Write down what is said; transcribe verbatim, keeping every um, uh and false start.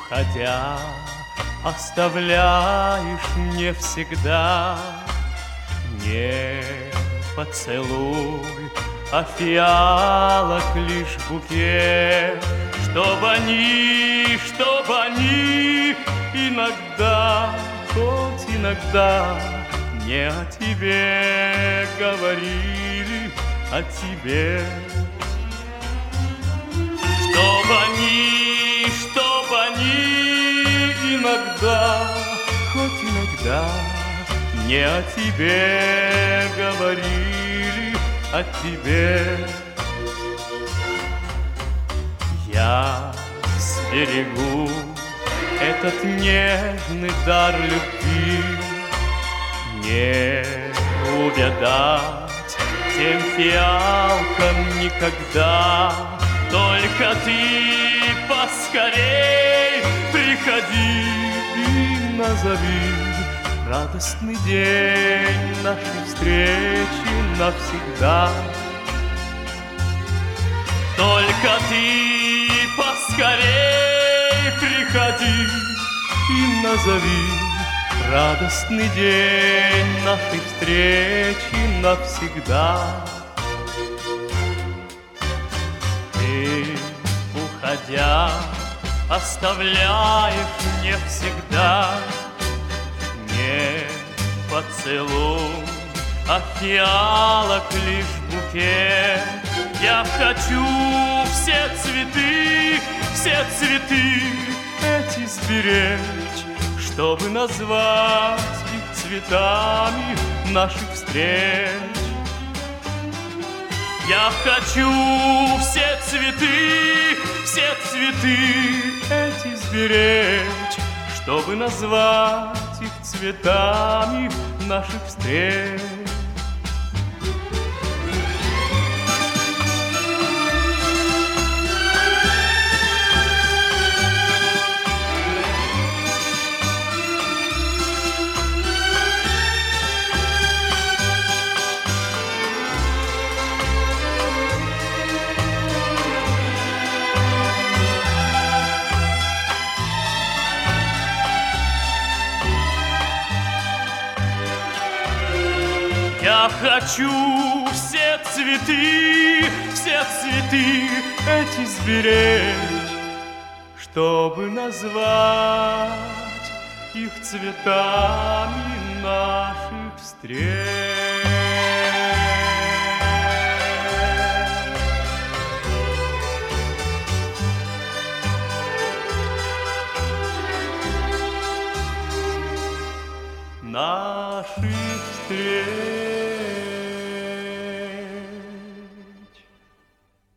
Уходя, оставляешь мне всегда не поцелуй, а фиалок лишь букет, чтоб они, чтоб они иногда, хоть иногда не о тебе говорили, о тебе. Чтоб они, чтоб они иногда, хоть иногда не о тебе говорили, о тебе. Я сберегу этот нежный дар любви, не увядать тем фиалкам никогда. Только ты поскорей приходи и назови радостный день нашей встречи навсегда. Только ты поскорей приходи и назови радостный день нашей встречи навсегда. Ты, уходя, оставляешь мне всегда не поцелуй, а фиалок лишь букет. Я хочу все цветы, все цветы эти сберечь, чтобы назвать их цветами наших встреч. Я хочу все цветы, все цветы эти сберечь, чтобы назвать их цветами наших встреч. Я хочу все цветы, все цветы эти сберечь, чтобы назвать их цветами наших встреч. Наших встреч.